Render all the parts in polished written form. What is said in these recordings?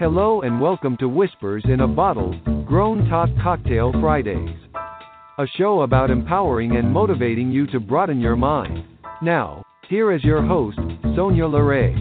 Hello and welcome to Whispers in a Bottle, Grown Talk Cocktail Fridays. A show about empowering and motivating you to broaden your mind. Now, here is your host, Sonia LeRae.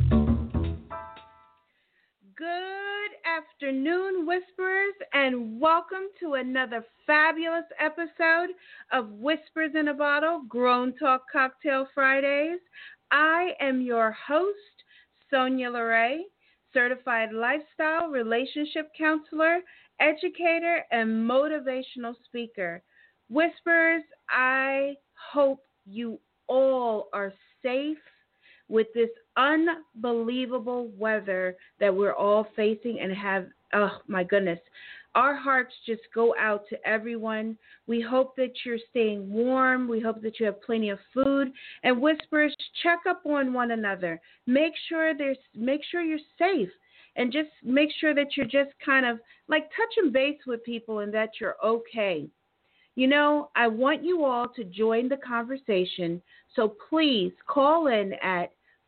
Good afternoon, Whisperers, and welcome to another fabulous episode of Whispers in a Bottle, Grown Talk Cocktail Fridays. I am your host, Sonia LeRae, certified lifestyle, relationship counselor, educator, and motivational speaker. Whisperers, I hope you all are safe with this unbelievable weather that we're all facing and have, oh my goodness, our hearts just go out to everyone. We hope that you're staying warm. We hope that you have plenty of food. And Whisperers, check up on one another. Make sure you're safe, and just make sure that you're just kind of like touching base with people and that you're okay. You know, I want you all to join the conversation, so please call in at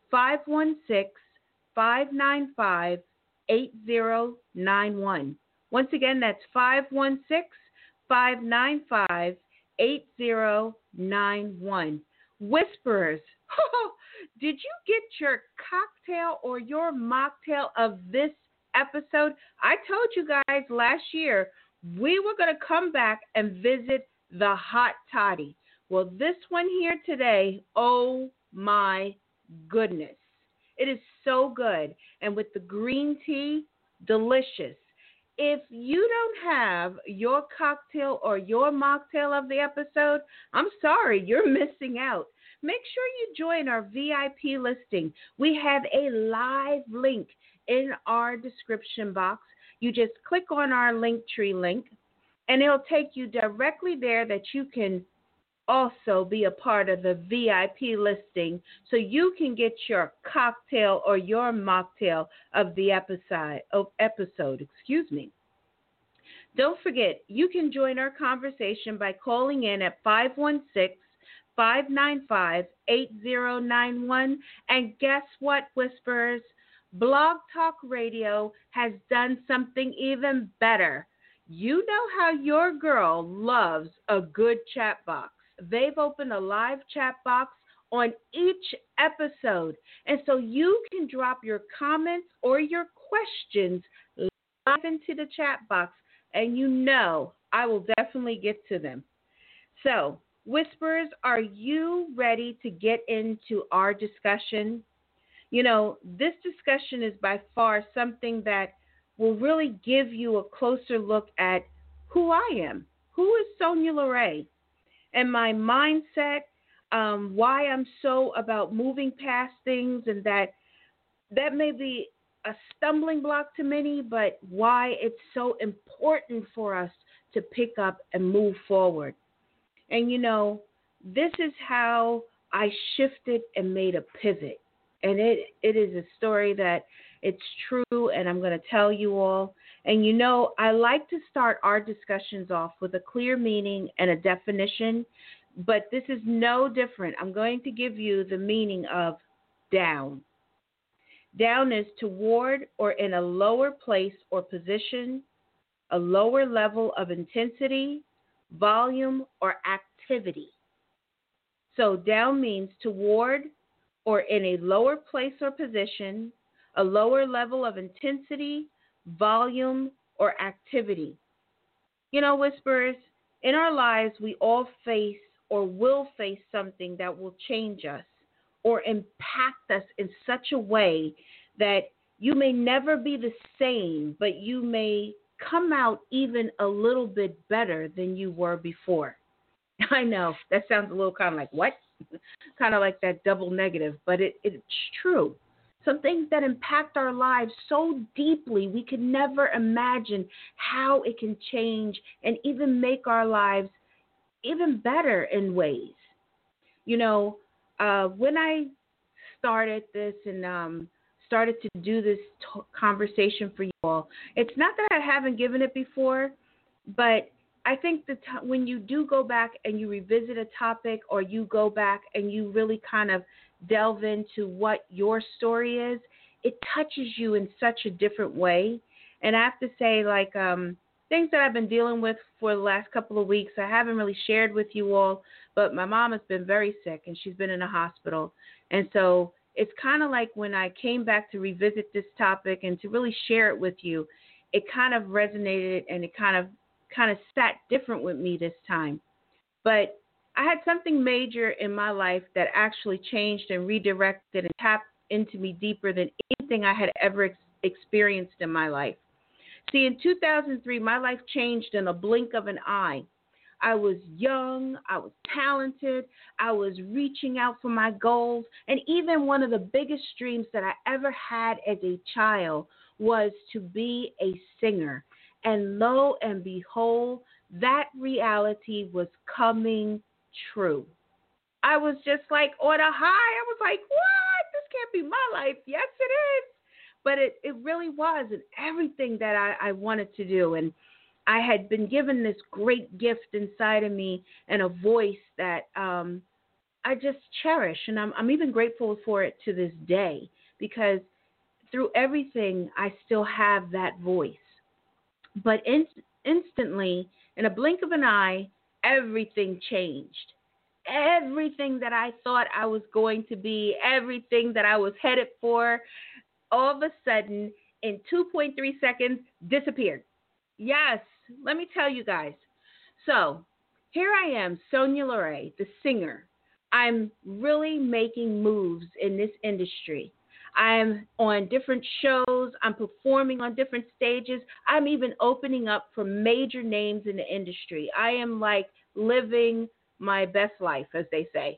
516-595-8091. Once again, that's 516-595-8091. Whisperers, did you get your cocktail or your mocktail of this episode? I told you guys last year we were going to come back and visit the hot toddy. Well, this one here today, oh my goodness. It is so good. And with the green tea, delicious. If you don't have your cocktail or your mocktail of the episode, I'm sorry, you're missing out. Make sure you join our VIP listing. We have a live link in our description box. You just click on our Linktree link, and it'll take you directly there that you can also be a part of the VIP listing so you can get your cocktail or your mocktail of the episode. Don't forget, you can join our conversation by calling in at 516-595-8091. And guess what, Whisperers? Blog Talk Radio has done something even better. You know how your girl loves a good chat box. They've opened a live chat box on each episode. And so you can drop your comments or your questions live into the chat box, and you know I will definitely get to them. So, Whisperers, are you ready to get into our discussion? You know, this discussion is by far something that will really give you a closer look at who I am. Who is Sonia LeRae? And my mindset, why I'm so about moving past things, and that may be a stumbling block to many, but why it's so important for us to pick up and move forward. And, you know, this is how I shifted and made a pivot. And it is a story that it's true, and I'm going to tell you all. And, you know, I like to start our discussions off with a clear meaning and a definition, but this is no different. I'm going to give you the meaning of down. Down is toward or in a lower place or position, a lower level of intensity, volume, or activity. So down means toward or in a lower place or position, a lower level of intensity, volume, or activity. You know, Whisperers, in our lives, we all face or will face something that will change us or impact us in such a way that you may never be the same, but you may come out even a little bit better than you were before. I know, that sounds a little kind of like, what? Kind of like that double negative, but it's true. Some things that impact our lives so deeply, we could never imagine how it can change and even make our lives even better in ways. You know, when I started this and started to do this conversation for you all, it's not that I haven't given it before, but I think that when you do go back and you revisit a topic, or you go back and you really kind of delve into what your story is, it touches you in such a different way. And I have to say, like, things that I've been dealing with for the last couple of weeks, I haven't really shared with you all, but my mom has been very sick and she's been in a hospital. And so it's kind of like when I came back to revisit this topic and to really share it with you, it kind of resonated and it kind of sat different with me this time. But I had something major in my life that actually changed and redirected and tapped into me deeper than anything I had ever experienced in my life. See, in 2003, my life changed in a blink of an eye. I was young, I was talented, I was reaching out for my goals, and even one of the biggest dreams that I ever had as a child was to be a singer. And lo and behold, that reality was coming true. I was just like on a high. I was like, what? This can't be my life. Yes, it is. But it really was, and everything that I wanted to do. And I had been given this great gift inside of me and a voice that I just cherish. And I'm even grateful for it to this day, because through everything, I still have that voice. But instantly, in a blink of an eye, everything changed. Everything that I thought I was going to be, everything that I was headed for, all of a sudden, in 2.3 seconds, disappeared. Yes, let me tell you guys. So, here I am, Sonia Loray, the singer. I'm really making moves in this industry. I'm on different shows. I'm performing on different stages. I'm even opening up for major names in the industry. I am like living my best life, as they say.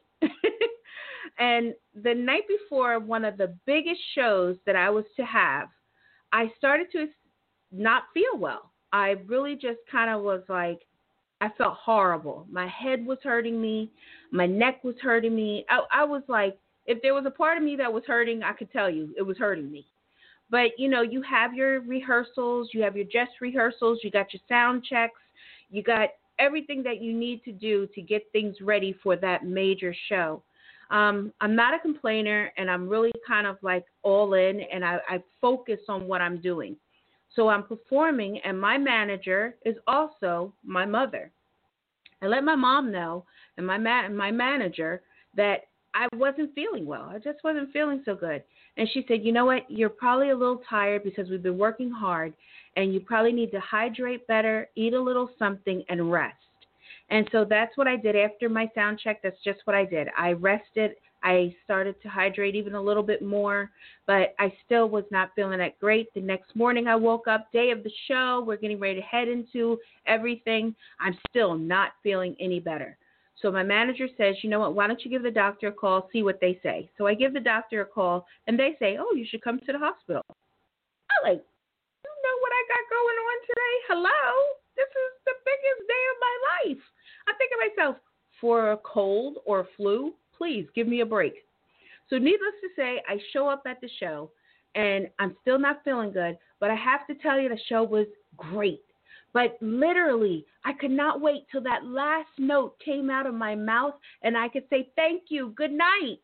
And the night before one of the biggest shows that I was to have, I started to not feel well. I really just kind of was like, I felt horrible. My head was hurting me. My neck was hurting me. I was like, if there was a part of me that was hurting, I could tell you it was hurting me. But, you know, you have your rehearsals, you have your dress rehearsals, you got your sound checks, you got everything that you need to do to get things ready for that major show. I'm not a complainer, and I'm really kind of like all in, and I focus on what I'm doing. So I'm performing, and my manager is also my mother. I let my mom know and my manager that I wasn't feeling well. I just wasn't feeling so good. And she said, you know what, you're probably a little tired because we've been working hard, and you probably need to hydrate better, eat a little something, and rest. And so that's what I did after my sound check. That's just what I did. I rested. I started to hydrate even a little bit more, but I still was not feeling that great. The next morning I woke up, day of the show, we're getting ready to head into everything. I'm still not feeling any better. So my manager says, you know what, why don't you give the doctor a call, see what they say. So I give the doctor a call, and they say, oh, you should come to the hospital. I'm like, you know what I got going on today? Hello? This is the biggest day of my life. I think of myself, for a cold or a flu, please give me a break. So needless to say, I show up at the show, and I'm still not feeling good, but I have to tell you the show was great. But literally, I could not wait till that last note came out of my mouth, and I could say, thank you, good night.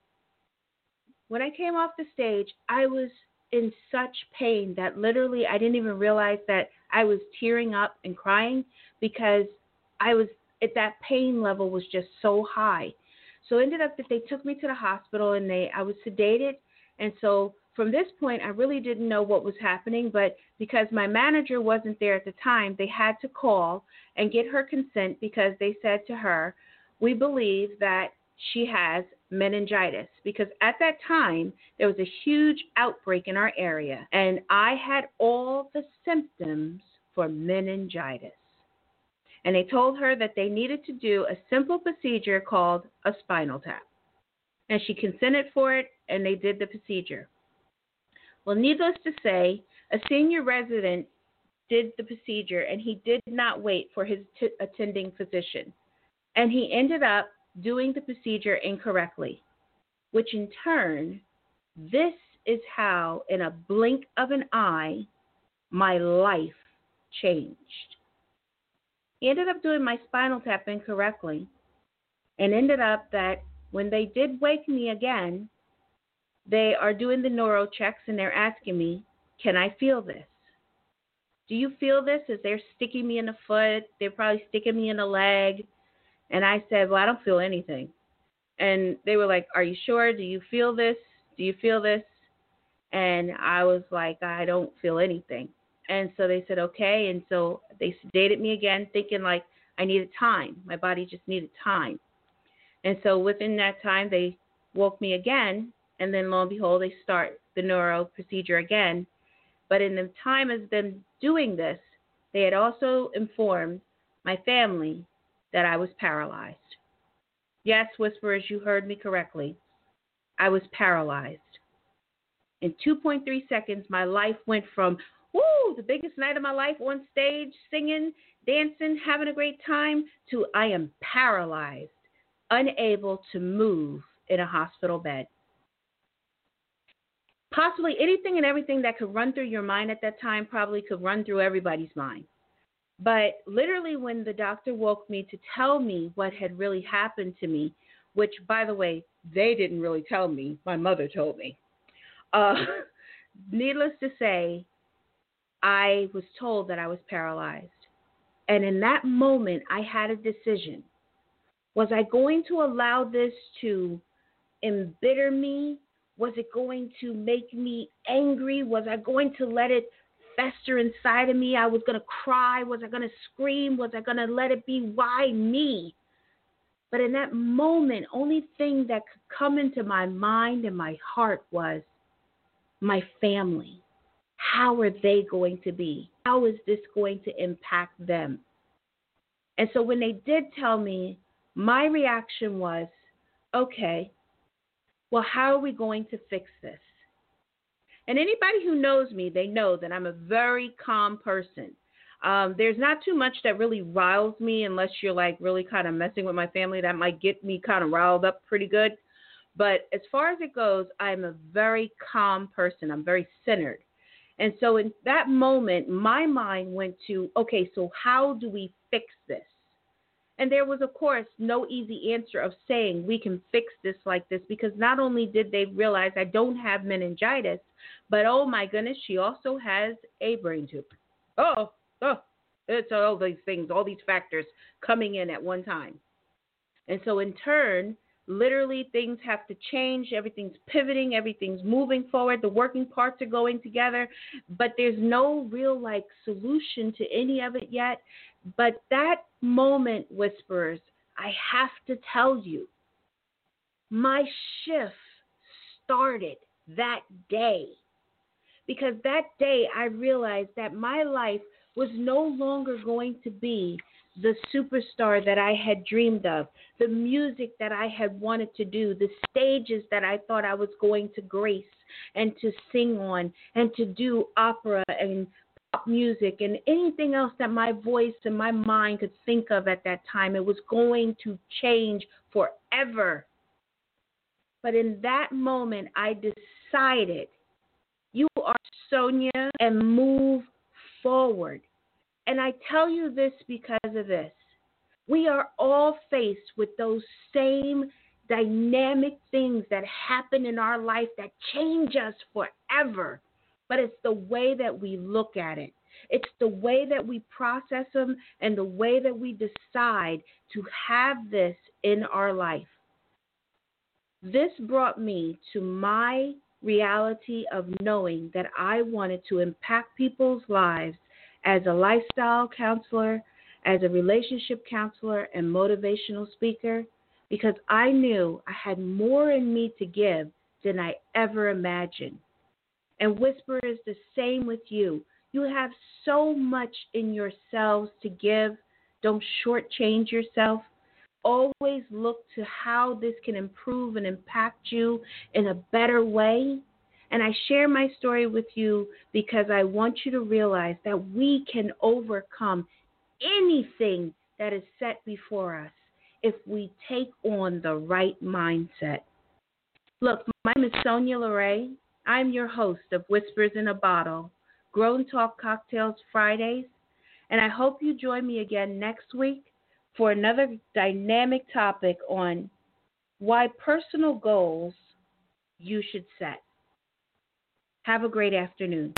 When I came off the stage, I was in such pain that literally I didn't even realize that I was tearing up and crying, because I was at that pain level was just so high. So it ended up that they took me to the hospital, and I was sedated. And so from this point, I really didn't know what was happening, but because my manager wasn't there at the time, they had to call and get her consent, because they said to her, we believe that she has meningitis, because at that time there was a huge outbreak in our area, and I had all the symptoms for meningitis. And they told her that they needed to do a simple procedure called a spinal tap. And she consented for it, and they did the procedure. Well, needless to say, a senior resident did the procedure, and he did not wait for his attending physician. And he ended up doing the procedure incorrectly, which in turn, this is how, in a blink of an eye, my life changed. He ended up doing my spinal tap incorrectly, and ended up that when they did wake me again, They are doing the neuro checks and they're asking me, can I feel this? Do you feel this? As they're sticking me in the foot, they're probably sticking me in the leg. And I said, well, I don't feel anything. And they were like, are you sure? Do you feel this? Do you feel this? And I was like, I don't feel anything. And so they said, okay. And so they sedated me again, thinking like I needed time. My body just needed time. And so within that time, they woke me again. And then lo and behold, they start the neuro procedure again. But in the time of them doing this, they had also informed my family that I was paralyzed. Yes, Whisperers, you heard me correctly. I was paralyzed. In 2.3 seconds, my life went from, woo, the biggest night of my life on stage, singing, dancing, having a great time, to I am paralyzed, unable to move in a hospital bed. Possibly anything and everything that could run through your mind at that time probably could run through everybody's mind. But literally when the doctor woke me to tell me what had really happened to me, which, by the way, they didn't really tell me. My mother told me. Needless to say, I was told that I was paralyzed. And in that moment, I had a decision. Was I going to allow this to embitter me? Was it going to make me angry? Was I going to let it fester inside of me? I was going to cry. Was I going to scream? Was I going to let it be, why me? But in that moment, only thing that could come into my mind and my heart was my family. How are they going to be? How is this going to impact them? And so when they did tell me, my reaction was, okay, well, how are we going to fix this? And anybody who knows me, they know that I'm a very calm person. There's not too much that really riles me unless you're like really kind of messing with my family. That might get me kind of riled up pretty good. But as far as it goes, I'm a very calm person. I'm very centered. And so in that moment, my mind went to, okay, so how do we fix this? And there was, of course, no easy answer of saying we can fix this like this, because not only did they realize I don't have meningitis, but oh my goodness, she also has a brain tumor. It's all these things, all these factors coming in at one time. And so in turn, literally things have to change. Everything's pivoting. Everything's moving forward. The working parts are going together, but there's no real like solution to any of it yet. But that moment, Whisperers, I have to tell you, my shift started that day. Because that day I realized that my life was no longer going to be the superstar that I had dreamed of, the music that I had wanted to do, the stages that I thought I was going to grace and to sing on and to do opera and pop music and anything else that my voice and my mind could think of at that time. It was going to change forever. But in that moment, I decided, you are Sonia, and move forward. And I tell you this because of this. We are all faced with those same dynamic things that happen in our life that change us forever. But it's the way that we look at it. It's the way that we process them and the way that we decide to have this in our life. This brought me to my reality of knowing that I wanted to impact people's lives as a lifestyle counselor, as a relationship counselor, and motivational speaker, because I knew I had more in me to give than I ever imagined. And Whisper is the same with you. You have so much in yourselves to give. Don't shortchange yourself. Always look to how this can improve and impact you in a better way. And I share my story with you because I want you to realize that we can overcome anything that is set before us if we take on the right mindset. Look, my name is Sonia LeRae. I'm your host of Whispers in a Bottle, Grown Talk Cocktails Fridays, and I hope you join me again next week for another dynamic topic on why personal goals you should set. Have a great afternoon.